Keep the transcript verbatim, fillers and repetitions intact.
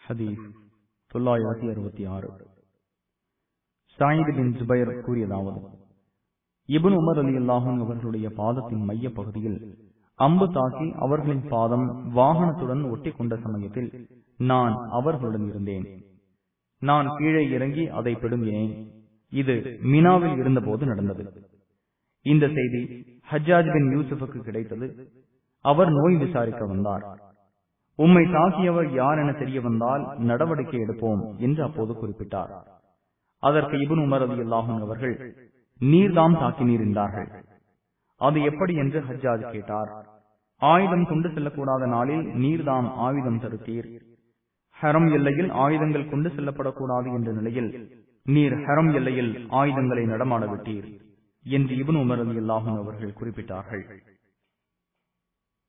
ஹதீஸ் தொள்ளாயிரத்தி அறுபத்தி ஆறு. ஸயீத் பின் ஜுபைர் கூறியதாவது, இப்னு உமர் ரலியல்லாஹு அன்ஹு அவர்களுடைய பாதத்தின் மைய பகுதியில் அம்பு தாக்கி அவர்களின் பாதம் வாகனத்துடன் ஒட்டி கொண்ட சமயத்தில் நான் அவர்களுடன் இருந்தேன். நான் கீழே இறங்கி அதை பிடுங்கினேன். இது மினாவில் இருந்தபோது நடந்தது. இந்த செய்தி ஹஜ்ஜாஜ் பின் யூசுஃபுக்கு கிடைத்தது. அவர் நோய் விசாரிக்க வந்தார். உம்மை தாக்கியவர் யார் என தெரிய வந்தால் நடவடிக்கை எடுப்போம் என்று அப்போது குறிப்பிட்டார். அதற்கு இப்னு உமர் ரலியல்லாஹு அன்ஹு அவர்கள், நீர்தாம் தாக்கினீர் என்றார்கள். அது எப்படி என்று ஹஜ்ஜாஜ் கேட்டார். ஆயுதம் கொண்டு செல்லக்கூடாத நாளில் நீர்தாம் ஆயுதம் தடுத்தீர். ஹரம் எல்லையில் ஆயுதங்கள் கொண்டு செல்லப்படக்கூடாது என்ற நிலையில் நீர் ஹரம் எல்லையில் ஆயுதங்களை நடமாட விட்டீர் என்று இப்னு உமர் ரலியல்லாஹு அன்ஹு அவர்கள் குறிப்பிட்டார்கள்.